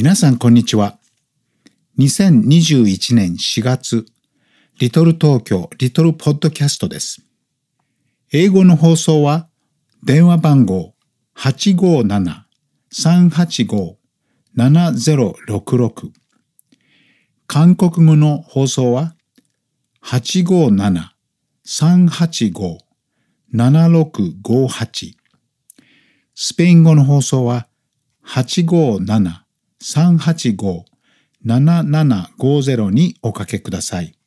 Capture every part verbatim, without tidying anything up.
皆さんこんにちは。にせんにじゅういちねんしがつ、リトル東京リトルポッドキャストです。英語の放送は電話番号 はちごーなな さんはちご ななぜろろくろく、韓国語の放送ははちごーなな さんはちご ななろくごはち、スペイン語の放送ははちごーなな さんはちご ななななごぜろにおかけください。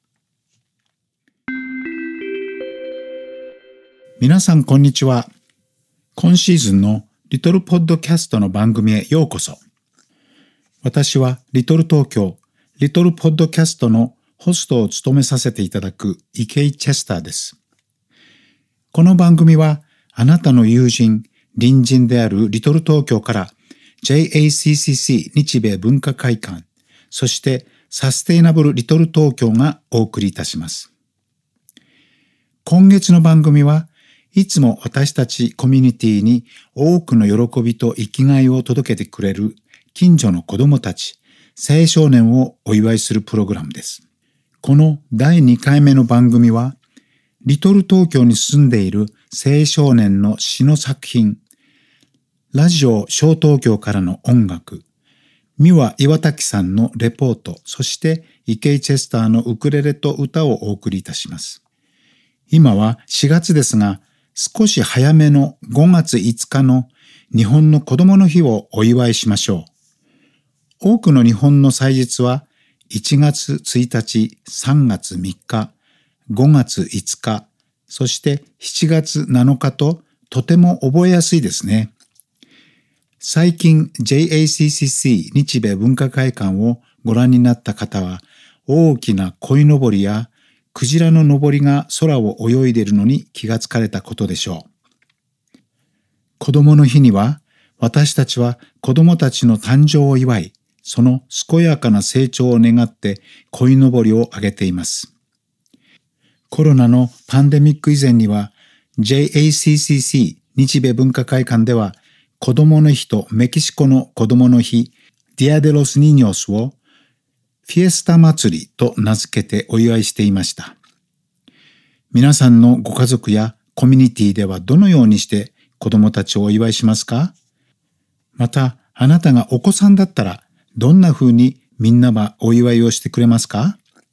皆さんこんにちは。今シーズンのリトルポッドキャストの番組へようこそ。私はリトル東京リトルポッドキャストのホストを務めさせていただく池井チェスターです。この番組はあなたの友人、隣人であるリトル東京から ジェイエーシーシーシー 日米文化会館、そしてサステイナブルリトル東京がお送りいたします。今月の番組はいつも私たちコミュニティに多くの喜びと生きがいを届けてくれる近所の子どもたち、青少年をお祝いするプログラムです。このだいにかいめの番組はリトル東京に住んでいる青少年の詩の作品、ラジオ小東京からの音楽、三輪岩滝さんのレポート、そして池井チェスターのウクレレと歌をお送りいたします。今はしがつですが、少し早めのごがついつかの日本の子どもの日をお祝いしましょう。多くの日本の祭日はいちがつついたち、さんがつみっか、ごがついつか、そしてしちがつなのかととても覚えやすいですね。最近 ジェイエーシーシーシー 日米文化会館をご覧になった方は、大きな鯉のぼりやクジラののぼりが空を泳いでいるのに気がつかれたことでしょう。子供の日には、私たちは子供たちの誕生を祝い、その健やかな成長を願って鯉のぼりをあげています。コロナのパンデミック以前には ジェイエーシーシーシー 日米文化会館では子供の日とメキシコの子供の日ディアデロスニーニョスをフィエスタ祭りと名付けてお祝いしていました。皆さんのご家族やコミュニティではどのようにして子供たちをお祝いしますか？またあなたがお子さんだったらどんな風にみんなはお祝いをしてくれますか？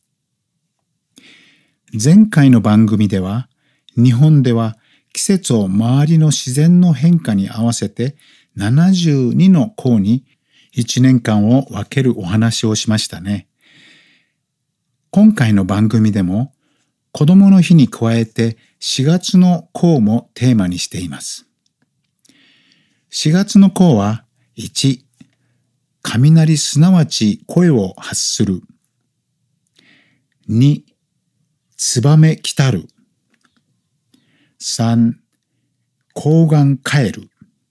前回の番組では日本では季節を周りの自然の変化に合わせてななじゅうにの項にいちねんかんを分けるお話をしましたね。今回の番組でも子どもの日に加えてしがつの項もテーマにしています。しがつの項はいち、雷すなわち声を発する。に、ツバメ来たる。さん、睾丸帰る。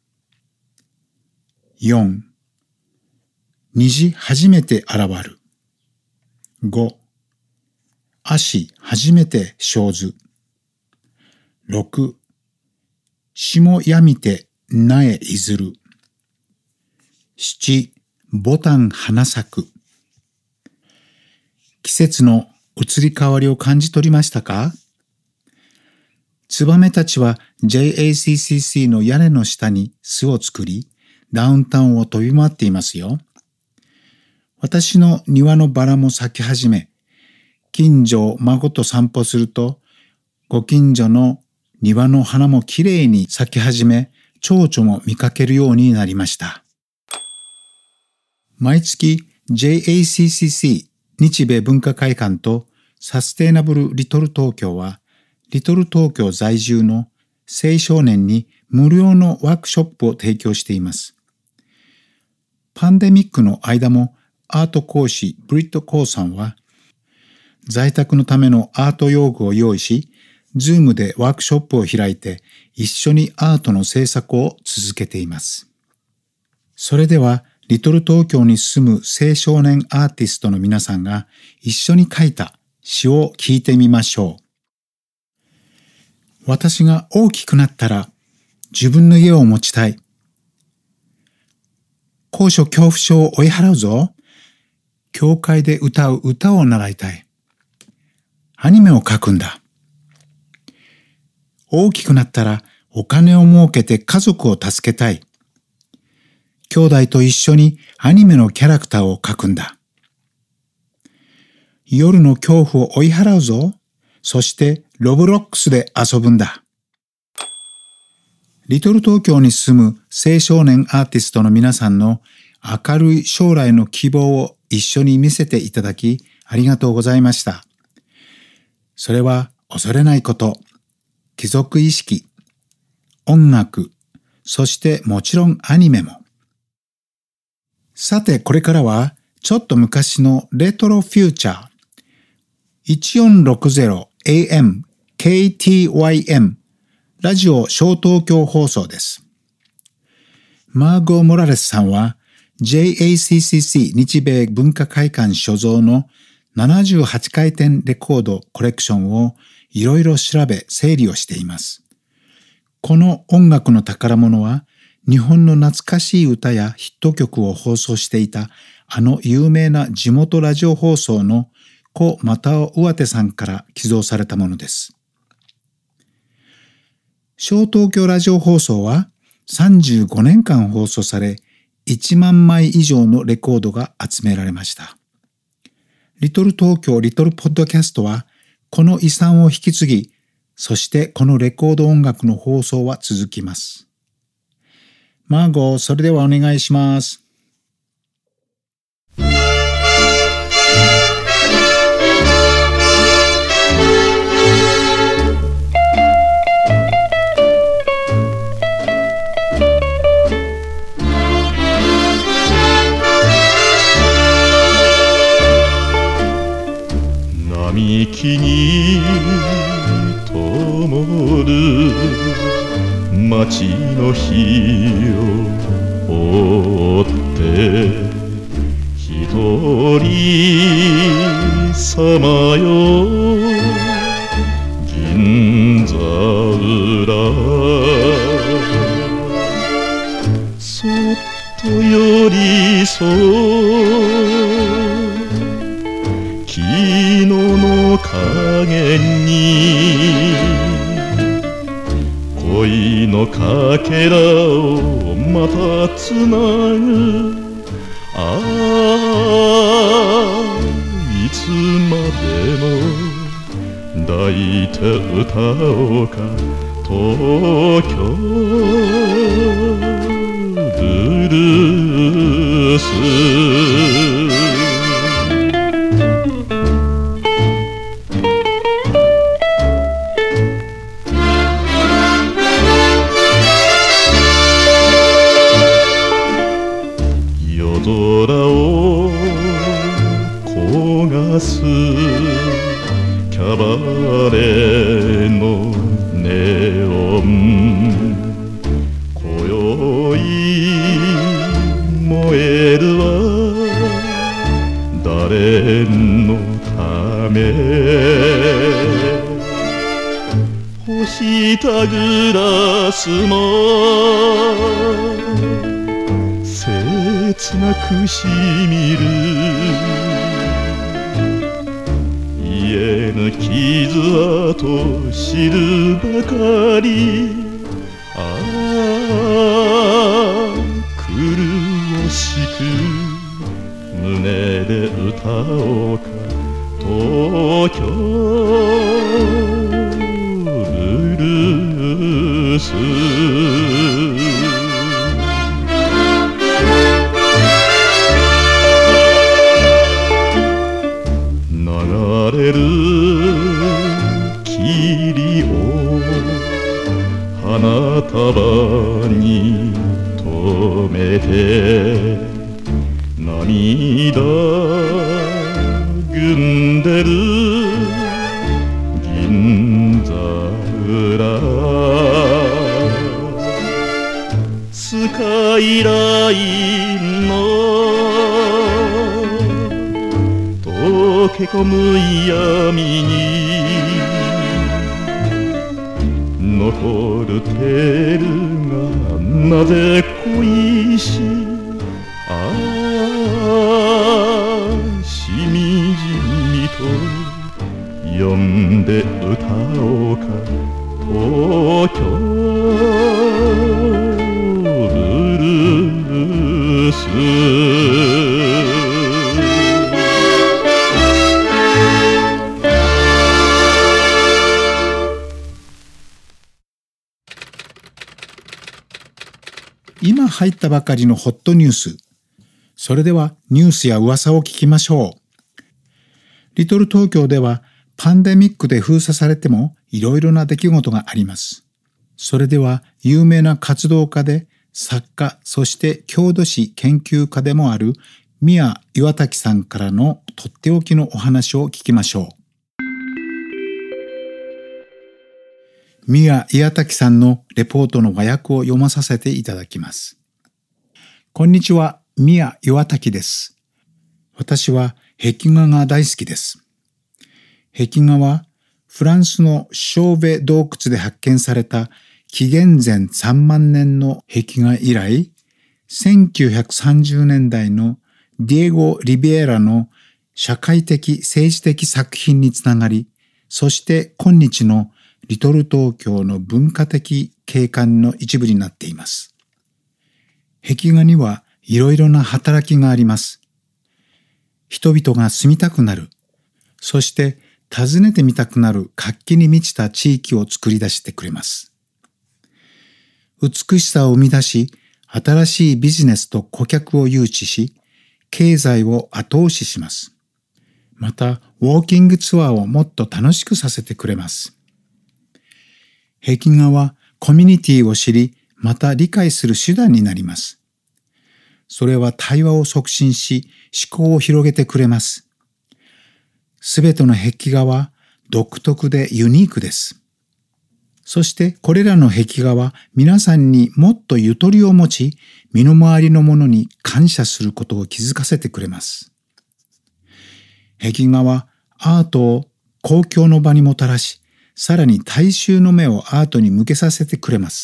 よん、虹初めて現る。ご、足初めて生ず。ろく、霜やみて苗いずる。しち、ボタン花咲く。季節の移り変わりを感じ取りましたか？ツバメたちは ジェイエーシーシーシー の屋根の下に巣を作り、ダウンタウンを飛び回っていますよ。私の庭のバラも咲き始め、近所を孫と散歩すると、ご近所の庭の花もきれいに咲き始め、蝶々も見かけるようになりました。毎月 ジェイエーシーシーシー 日米文化会館とサステイナブルリトル東京は、リトル東京在住の青少年に無料のワークショップを提供しています。パンデミックの間もアート講師ブリット・コーさんは、在宅のためのアート用具を用意し、ズームでワークショップを開いて一緒にアートの制作を続けています。それでは、リトル東京に住む青少年アーティストの皆さんが一緒に書いた詩を聞いてみましょう。私が大きくなったら自分の家を持ちたい。 高所恐怖症を追い払うぞ。教会で歌う歌を習いたい。アニメを描くんだ。大きくなったらお金を儲けて家族を助けたい。兄弟と一緒にアニメのキャラクターを描くんだ。夜の恐怖を追い払うぞ。そしてロブロックスで遊ぶんだ。リトル東京に住む青少年アーティストの皆さんの明るい将来の希望を一緒に見せていただきありがとうございました。それは恐れないこと、貴族意識、音楽、そしてもちろんアニメも。さてこれからはちょっと昔のレトロフューチャー、いちよんろくゼロ エーエム ケーティーワイエム ラジオ小東京放送です。マーゴー・モラレスさんは ジェイエーシーシーシー 日米文化会館所蔵のななじゅうはちかいてんレコードコレクションをいろいろ調べ整理をしています。この音楽の宝物は日本の懐かしい歌やヒット曲を放送していたあの有名な地元ラジオ放送の故又尾上手さんから寄贈されたものです。小東京ラジオ放送はさんじゅうごねんかん放送されいちまんまい以上のレコードが集められました。リトル東京リトルポッドキャストはこの遺産を引き継ぎ、そしてこのレコード音楽の放送は続きます。マーゴー、それではお願いします。 並木に灯る街の火を追って一人さまよ銀座裏そっと寄り添う昨日の影に恋のかけらをまたつなぐああいつまでも抱いて歌おうか東京ブルース空を焦がすキャバレーのネオン今宵燃えるは誰のため干したグラスも切なくしみる癒えぬ傷跡知るばかりああ苦しく胸で歌おうか東京ブルース流れる霧を花束に留めて涙ぐんでる銀座裏スカイラインの溶け込む闇に残るテールがなぜ恋しあああしみじみと呼んで歌おうか東京ブルース今入ったばかりのホットニュース。それではニュースや噂を聞きましょう。リトル東京ではパンデミックで封鎖されてもいろいろな出来事があります。それでは有名な活動家で作家、そして郷土史研究家でもある宮岩滝さんからのとっておきのお話を聞きましょう。宮岩滝さんのレポートの和訳を読まさせていただきます。こんにちは、宮岩滝です。私は壁画が大好きです。壁画はフランスのショーベ洞窟で発見された紀元前さんまんねんの壁画以来、せんきゅうひゃくさんじゅうねんだいのディエゴ・リビエラの社会的・政治的作品につながり、そして今日のリトル東京の文化的景観の一部になっています。壁画にはいろいろな働きがあります。人々が住みたくなる、そして訪ねてみたくなる活気に満ちた地域を作り出してくれます。美しさを生み出し、新しいビジネスと顧客を誘致し、経済を後押しします。また、ウォーキングツアーをもっと楽しくさせてくれます。壁画はコミュニティを知り、また理解する手段になります。それは対話を促進し、思考を広げてくれます。すべての壁画は独特でユニークです。そしてこれらの壁画は皆さんにもっとゆとりを持ち、身の回りのものに感謝することを気づかせてくれます。壁画はアートを公共の場にもたらし、さらに大衆の目をアートに向けさせてくれます。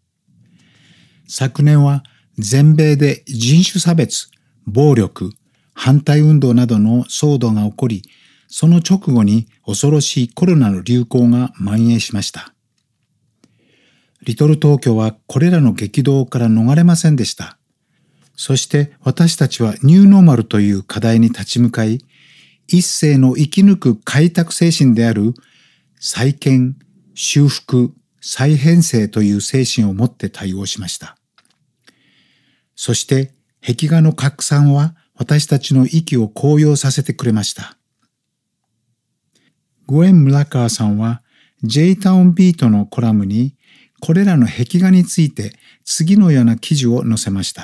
昨年は全米で人種差別、暴力、反対運動などの騒動が起こり、その直後に恐ろしいコロナの流行が蔓延しました。リトル東京はこれらの激動から逃れませんでした。そして私たちはニューノーマルという課題に立ち向かい、一世の生き抜く開拓精神である再建、修復、再編成という精神を持って対応しました。そして壁画の拡散は私たちの息を高揚させてくれました。グエン・ムラカーさんは J タウンビートのコラムにこれらの壁画について次のような記事を載せました。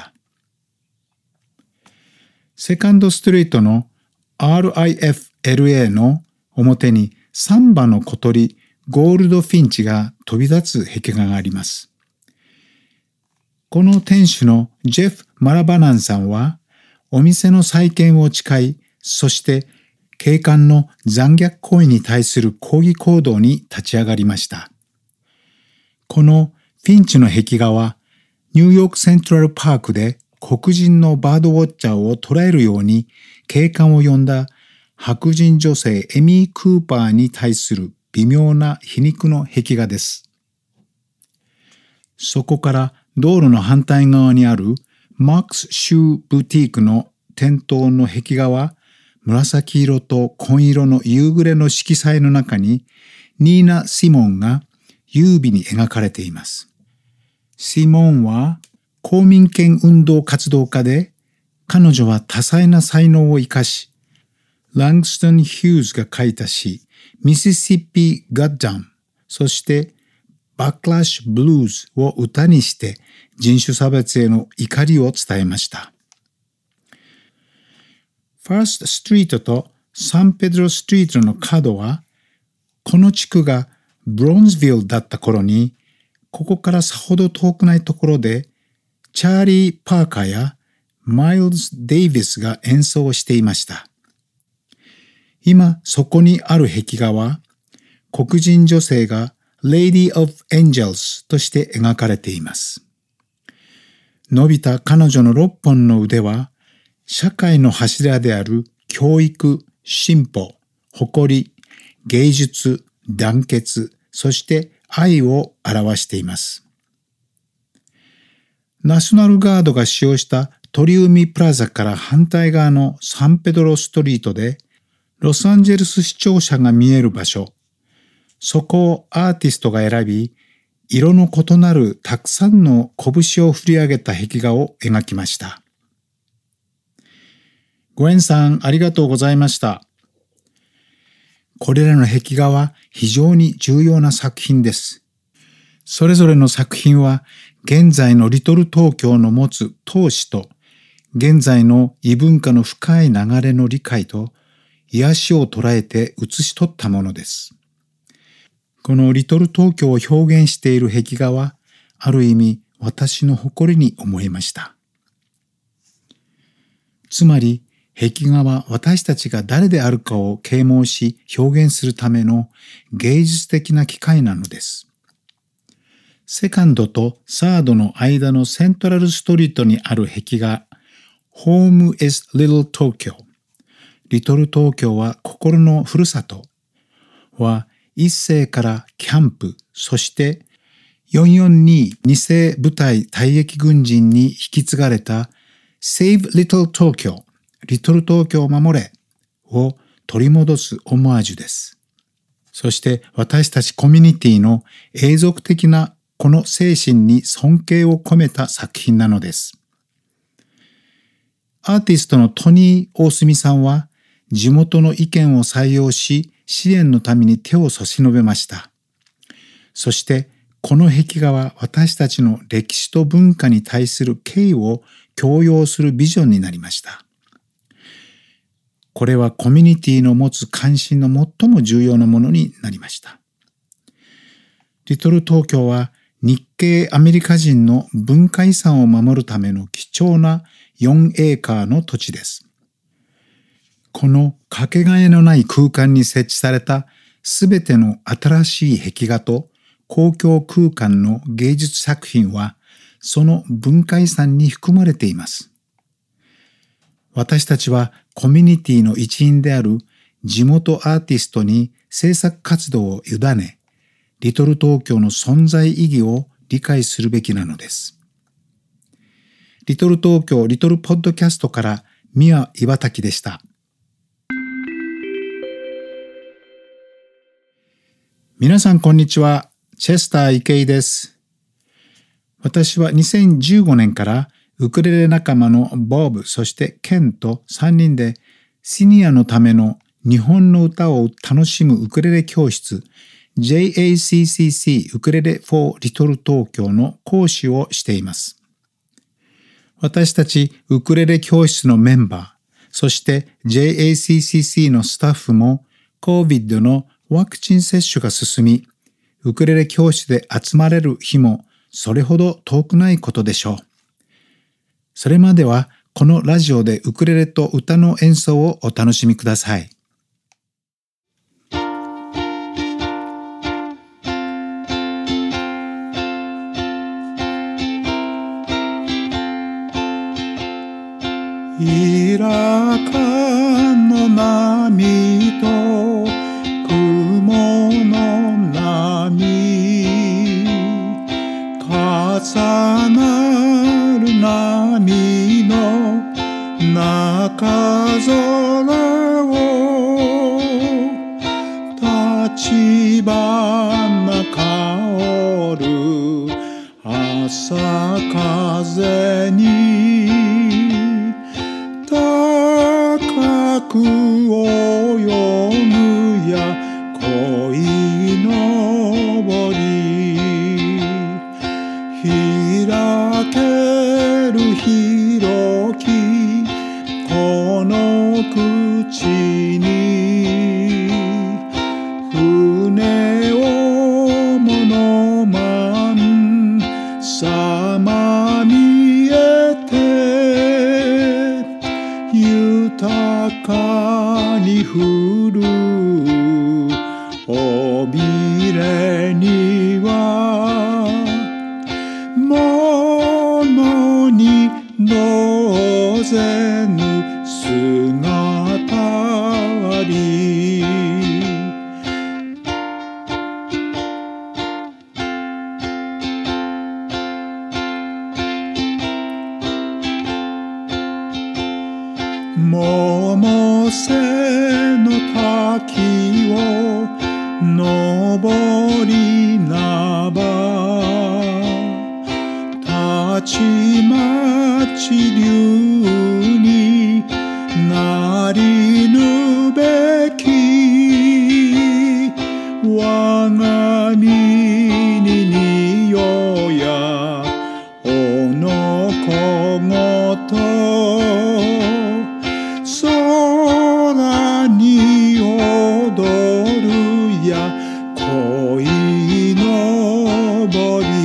セカンドストリートの アールアイエフエルエー の表にサンバの小鳥ゴールドフィンチが飛び立つ壁画があります。この店主のジェフ・マラバナンさんはお店の再建を誓い、そして景観の残虐行為に対する抗議行動に立ち上がりました。このフィンチの壁画はニューヨークセントラルパークで黒人のバードウォッチャーを捉えるように景観を呼んだ白人女性エミー・クーパーに対する微妙な皮肉の壁画です。そこから道路の反対側にあるマックス・シュー・ブティークの店頭の壁画は紫色と紺色の夕暮れの色彩の中にニーナ・シモンが優美に描かれています。シモンは公民権運動活動家で、彼女は多彩な才能を生かし、ラングストン・ヒューズが書いた詩、ミシシッピ・ガッダム、そしてバックラッシュ・ブルーズを歌にして人種差別への怒りを伝えました。ファースト・ストリートとサンペドロ・ストリートの角は、この地区がブロンズビルだった頃に、ここからさほど遠くないところで、チャーリー・パーカーやマイルズ・デイビスが演奏をしていました。今そこにある壁画は、黒人女性が Lady of Angels として描かれています。 伸びた彼女のろっぽんの腕は、社会の柱である教育、進歩、誇り、芸術、団結、そして愛を表しています。ナショナルガードが使用した鳥海プラザから反対側のサンペドロストリートで、ロサンゼルス市庁舎が見える場所、そこをアーティストが選び、色の異なるたくさんの拳を振り上げた壁画を描きました。グエンさん、ありがとうございました。これらの壁画は非常に重要な作品です。それぞれの作品は現在のリトル東京の持つ闘志と現在の異文化の深い流れの理解と癒しを捉えて写し取ったものです。このリトル東京を表現している壁画はある意味私の誇りに思えました。つまり壁画は私たちが誰であるかを啓蒙し表現するための芸術的な機会なのです。セカンドとサードの間のセントラルストリートにある壁画 Home is Little Tokyo リトル東京は心のふるさとは一世からキャンプ、そしてよんよんにに世部隊退役軍人に引き継がれた Save Little Tokyoリトル東京を守れを取り戻すオマージュです。そして私たちコミュニティの永続的なこの精神に尊敬を込めた作品なのです。アーティストのトニー・大隅さんは地元の意見を採用し支援のために手を差し伸べました。そしてこの壁画は私たちの歴史と文化に対する敬意を強要するビジョンになりました。これはコミュニティの持つ関心の最も重要なものになりました。リトル東京は日系アメリカ人の文化遺産を守るための貴重なよんエーカーの土地です。このかけがえのない空間に設置されたすべての新しい壁画と公共空間の芸術作品はその文化遺産に含まれています。私たちはコミュニティの一員である地元アーティストに制作活動を委ね、リトル東京の存在意義を理解するべきなのです。リトル東京リトルポッドキャストから宮岩滝でした。皆さんこんにちは。チェスター池井です。私はにせんじゅうごねんからウクレレ仲間のボブ、そしてケンとさんにんでシニアのための日本の歌を楽しむウクレレ教室 ジェイエーシーシーシー ウクレレ for Little Tokyo の講師をしています。私たちウクレレ教室のメンバー、そして ジェイエーシーシーシー のスタッフも コービッド のワクチン接種が進み、ウクレレ教室で集まれる日もそれほど遠くないことでしょう。それまではこのラジオでウクレレと歌の演奏をお楽しみください。 イラカの波と雲の波重なる波の中空を立花香る朝風に高く泳ぐや恋のぼり開ける広きこの口に船をものまんさま見えて豊かに降る尾びれにはものに登りなばたちまち流になりぬべき我が身にによやおのこごと空に踊るや恋のぼり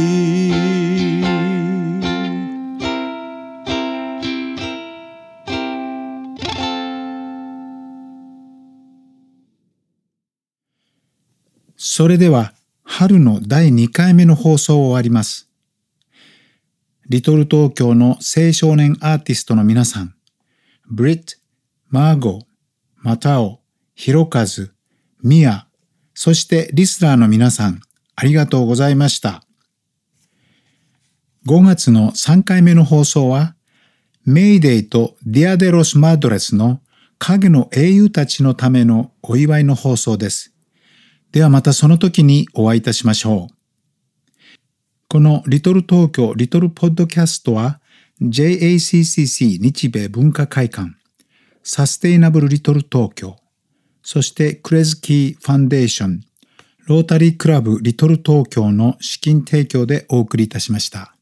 それでは春のだいにかいめの放送を終わります。リトル東京の青少年アーティストの皆さん、ブリット、マーゴ、マタオ、ヒロカズ、ミア、そしてリスナーの皆さん、ありがとうございました。ごがつのさんかいめの放送は、メイデイとディアデロス・マドレスの影の英雄たちのためのお祝いの放送です。ではまたその時にお会いいたしましょう。このリトル東京リトルポッドキャストは ジェイエーシーシーシー 日米文化会館、サステイナブルリトル東京、そしてクレズキーファンデーション、ロータリークラブリトル東京の資金提供でお送りいたしました。